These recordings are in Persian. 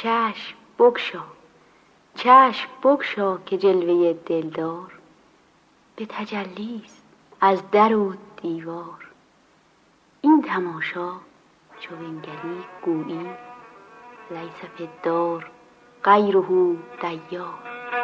چشم بگشا، چشم بگشا که جلوه دلدار به تجلیست از در و دیوار. این تماشا چو بنگری گویی لیس فی الدار غیره دیار.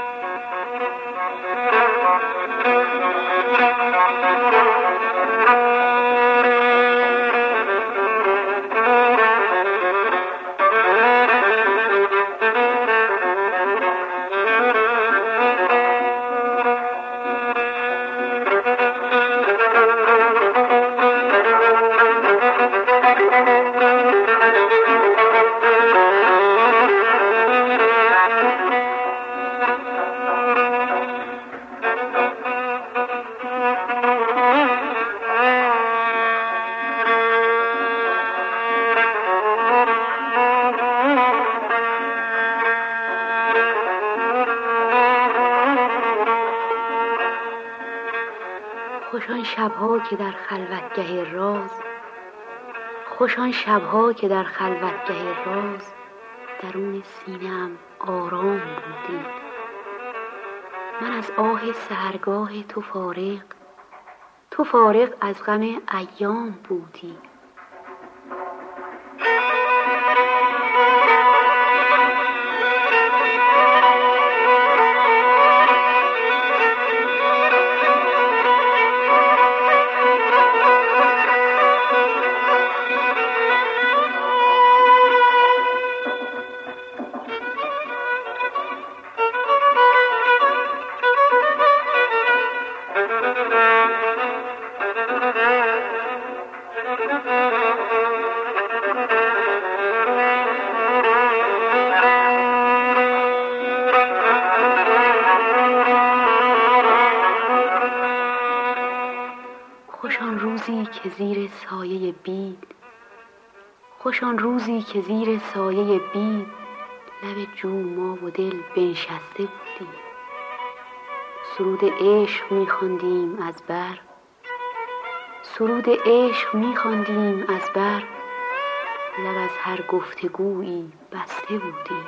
خوش آن شبها که در خلوتگه راز، خوش آن شبها که در خلوتگه راز درون سینه‌ام آرام بودی. من از آه سحرگاه تو فارغ، تو فارغ از غم ایام بودی. خوش آن روزی که زیر سایه بید، خوش آن روزی که زیر سایه بید لب جو ما و دل بنشسته بودیم. سرود عشق می‌خواندیم از بر، سرود عشق می‌خواندیم از بر، لب از هر گفتگویی بسته بودیم.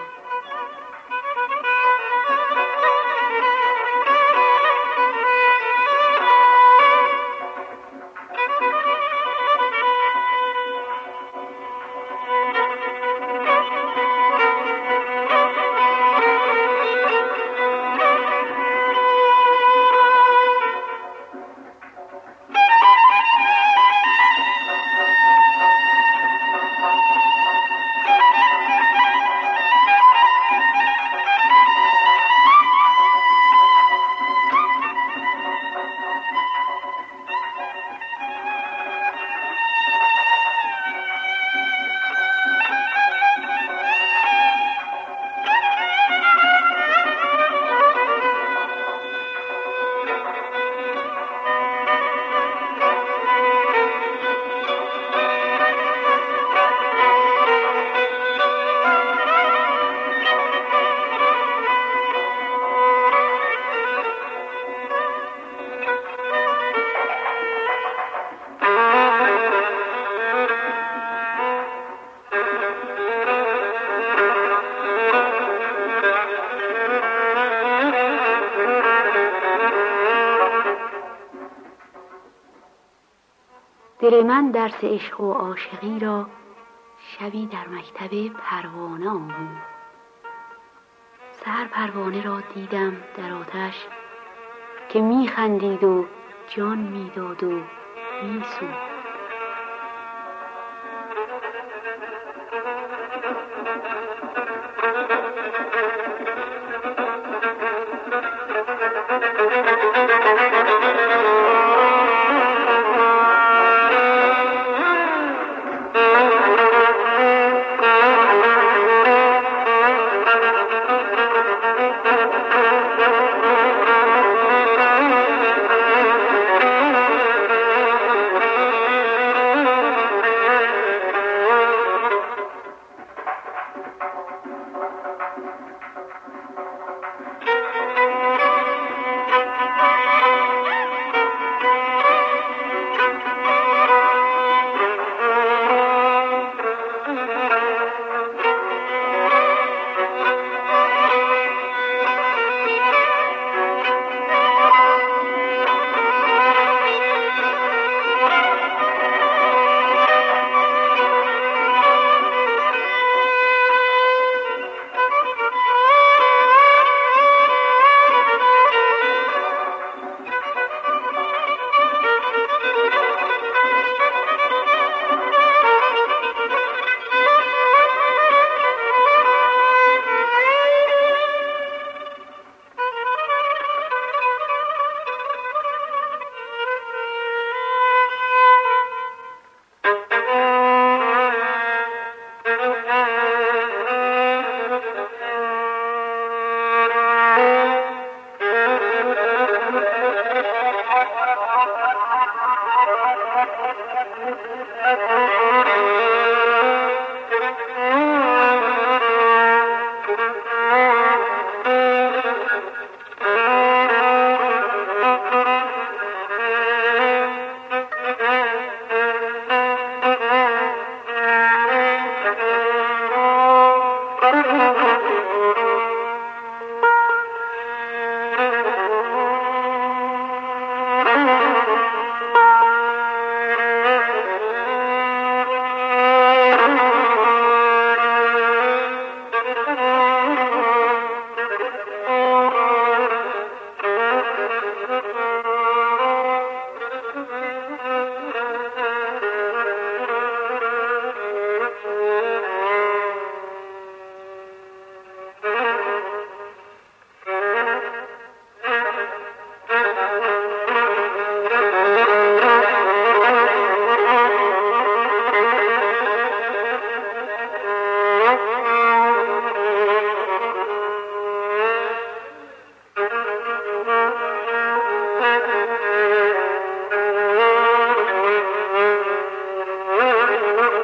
دل من درس عشق و عاشقی را شبی در مکتب پروانه آموخت. سحر پروانه را دیدم در آتش که میخندید و جان میداد و میسوخت.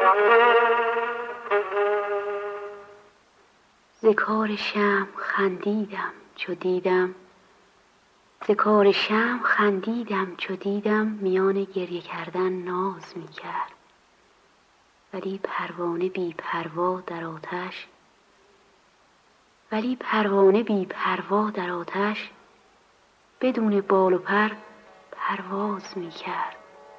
ز کار شمع خندیدم چو دیدم، ز کار شمع خندیدم چو دیدم میان گریه کردن ناز می کرد. ولی پروانه بی پروا در آتش، ولی پروانه بی پروا در آتش بدون بال و پر پرواز می کرد.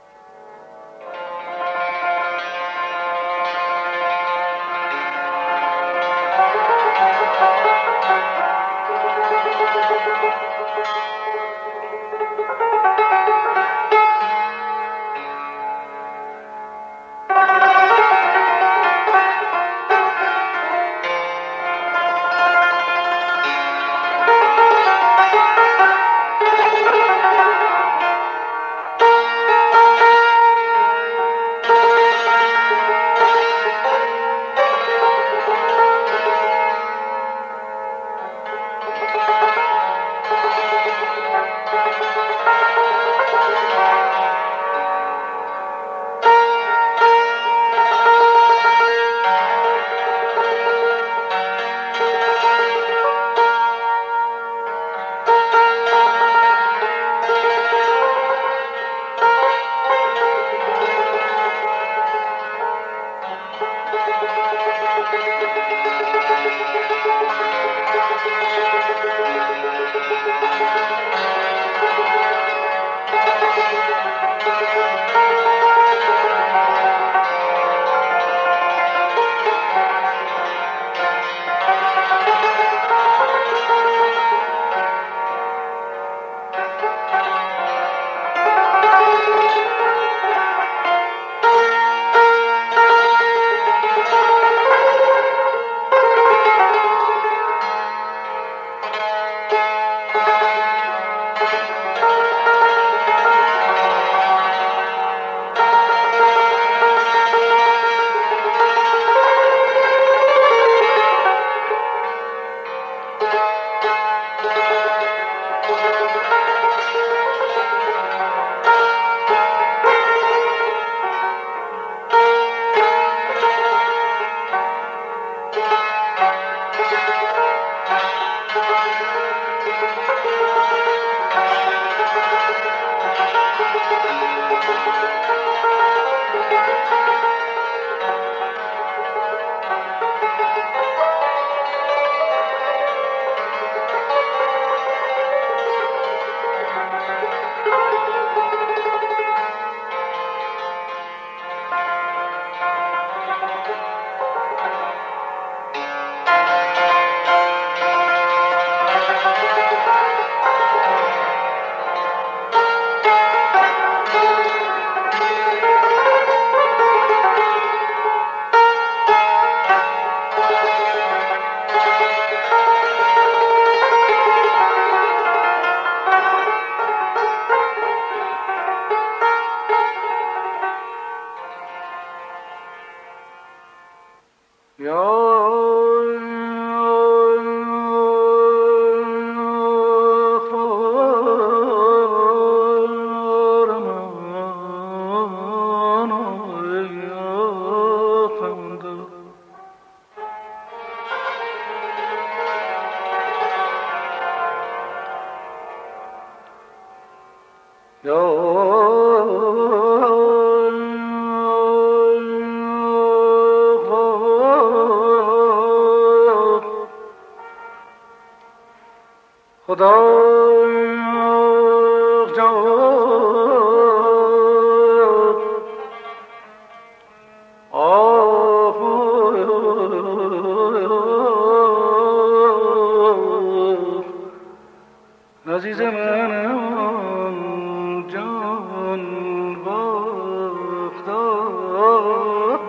عزیز منم جان باختاب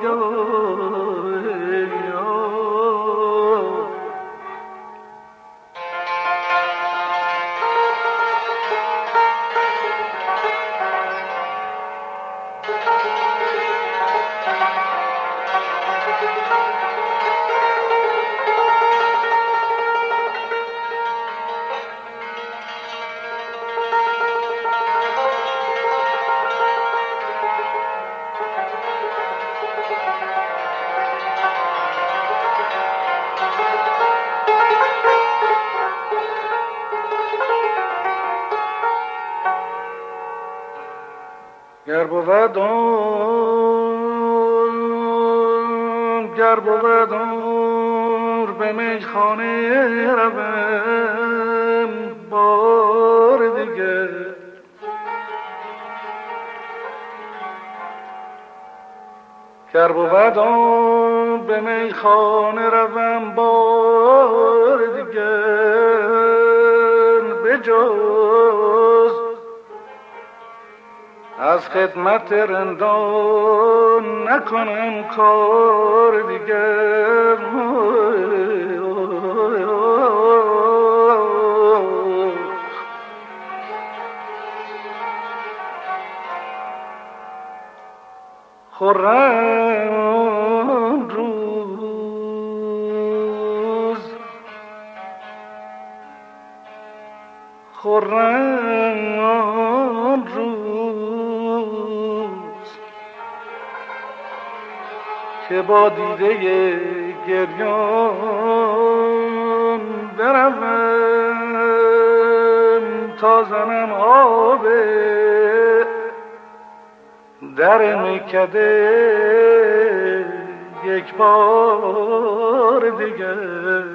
گر بود عمر به میخانه روم بار دیگر، گر بود عمر به میخانه روم بار دیگر، به جز از خدمت رندان نکنم کار دیگر. خرم روز، خرم روز که با دیده گریان بروم تا زنم آب در میکده یک بار دیگر.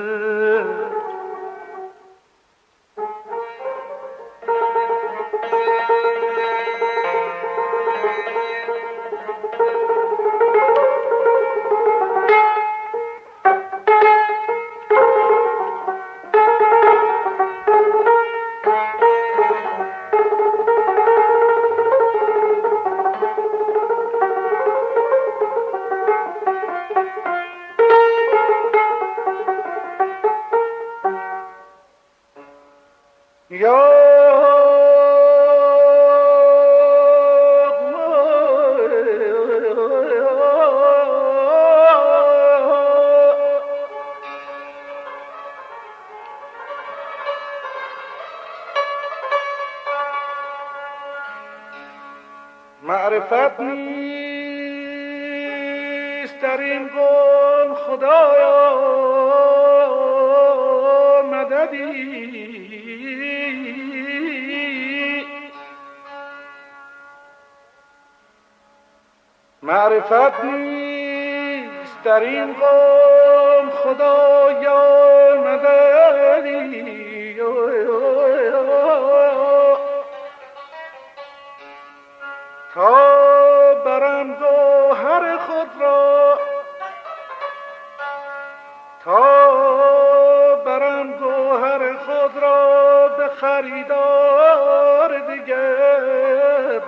معرفت نیست در این گل خدایا مددی، معرفت نیست در این قوم خدایا مددی، تا برم گوهر خود را، تا برم گوهر خود را به خریدار دیگر.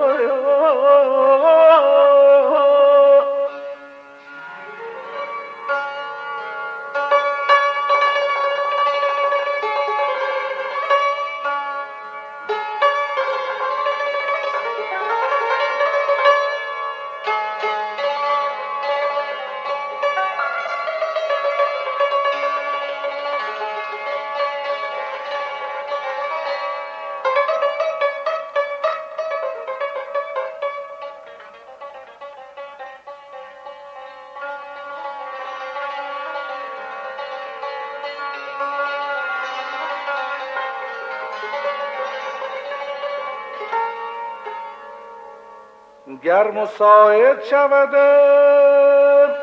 گر مساعد شودم،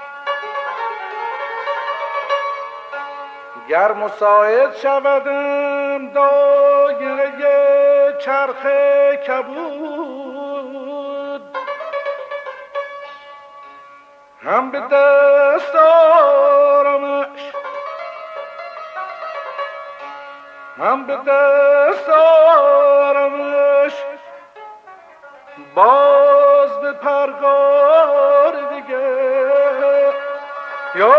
گر مساعد شودم دایره چرخ کبود، هم به دست آرمش، هم به دست آرمش، باز به پرگار دیگه. یا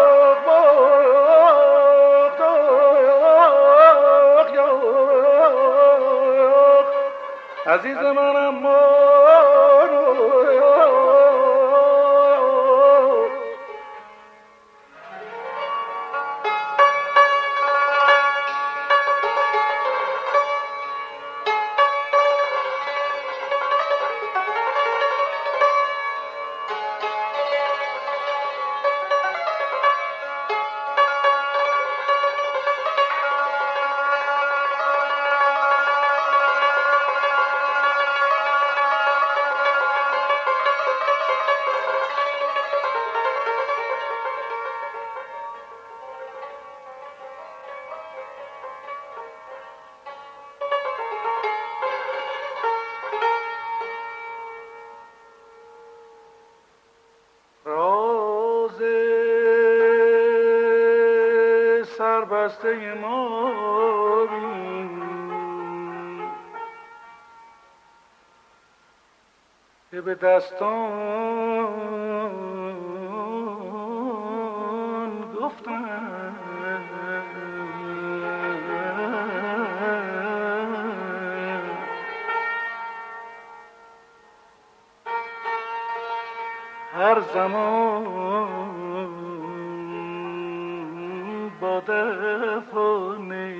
عزیز منم بسته ما که به دستان گفتم هر زمان با دفانه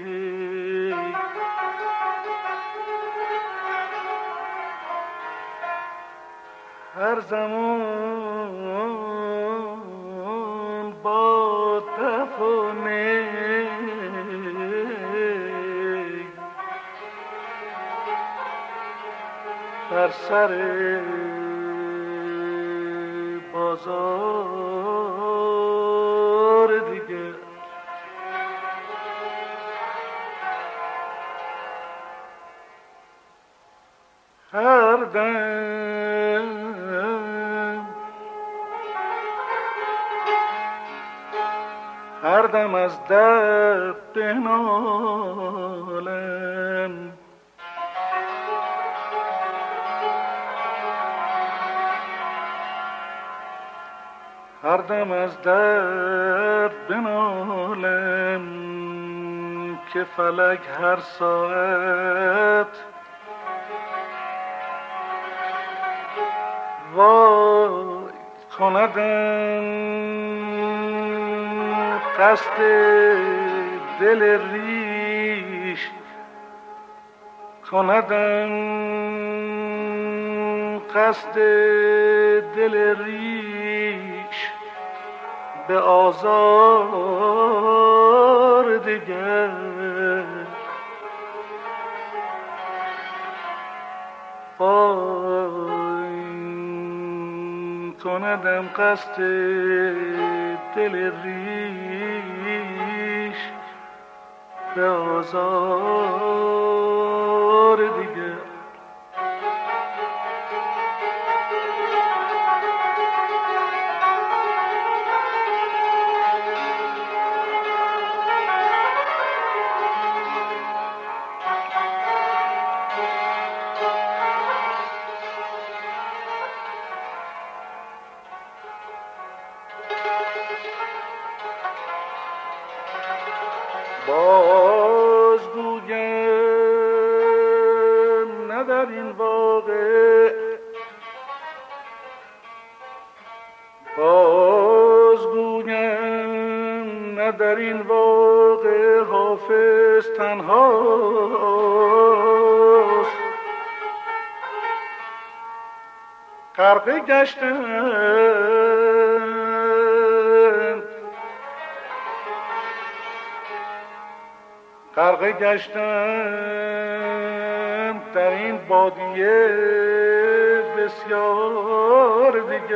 هر زمان با دفانه بر سر بازار دیگر هر دم از درد بنالم هر دم از درد بنالم که فلک هر ساعت وای کندم قصد دل ریش کندم قصد دل ریش به آزار دیگر وای کندم قصد دل ریش به آزار دیگر بازگویم نه در این واقع بازگویم نه در این واقع حافظ تنهاست غرقه گشتم غرقه گشتم در این بادیه بسیار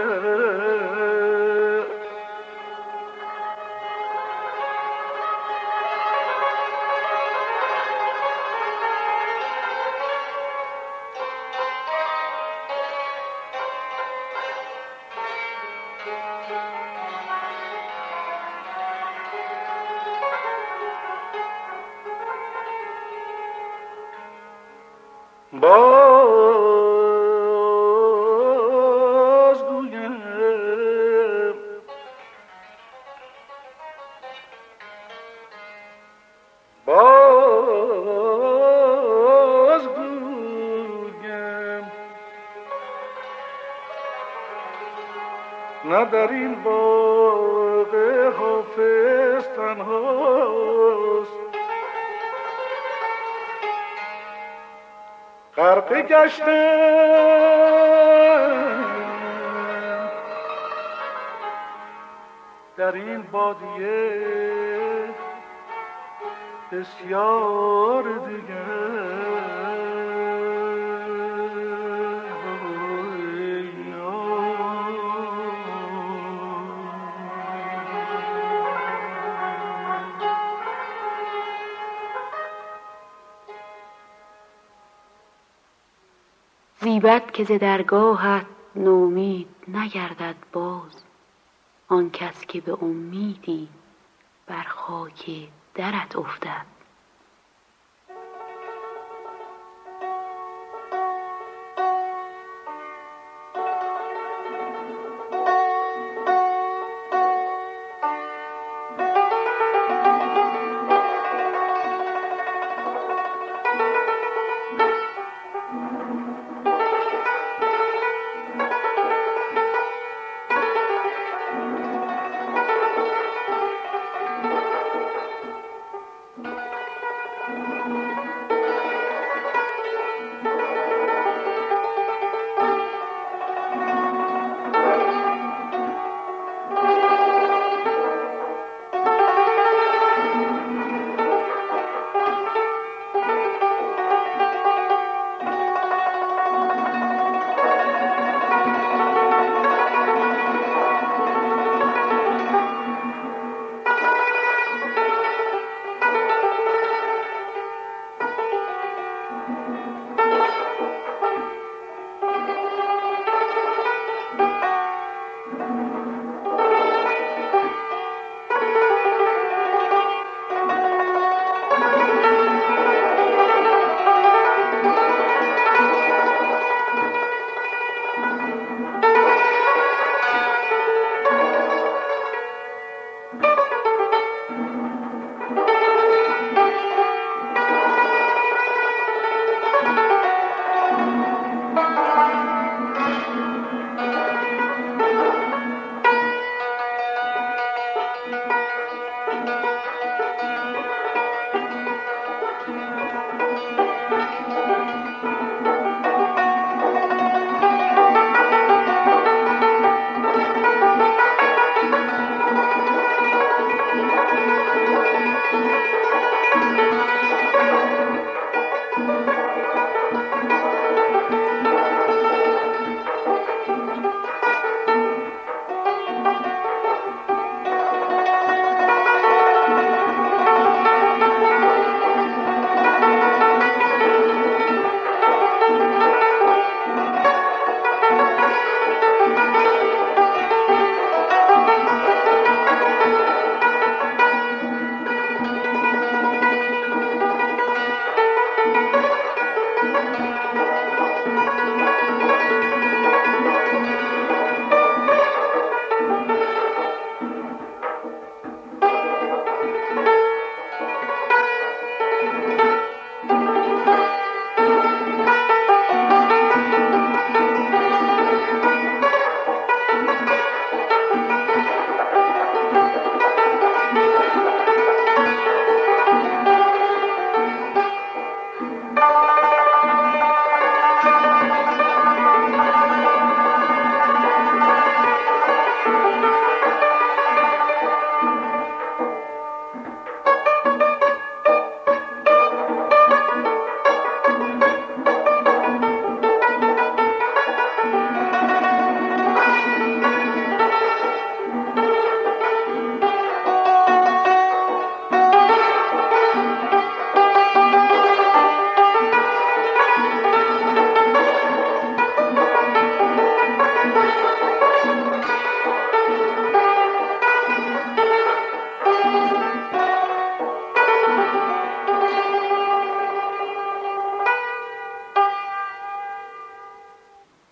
دیگر بازگویم نه در این واقع حافظ تنهاست غرقه گشتم در این بادیه بسیار دیگر زیبد که ز درگاهت نومید نگردد باز آن کس که به امیدی بر خاک درت افتد.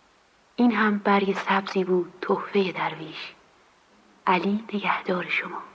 این هم برگ سبزی بود تحفه درویش. علی نگهدار شما.